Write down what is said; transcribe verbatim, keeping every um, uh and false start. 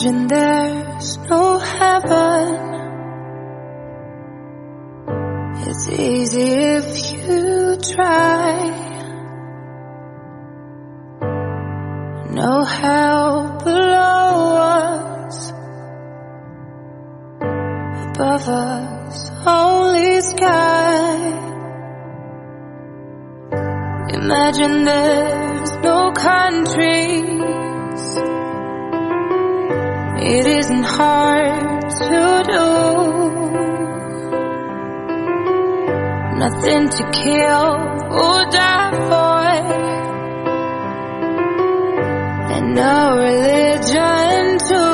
Imagine there's no heaven. It's easy if you try. No hell below us, above us only sky. Imagine there's no countries. It isn't hard to do. Nothing to kill or die for, and no religion too.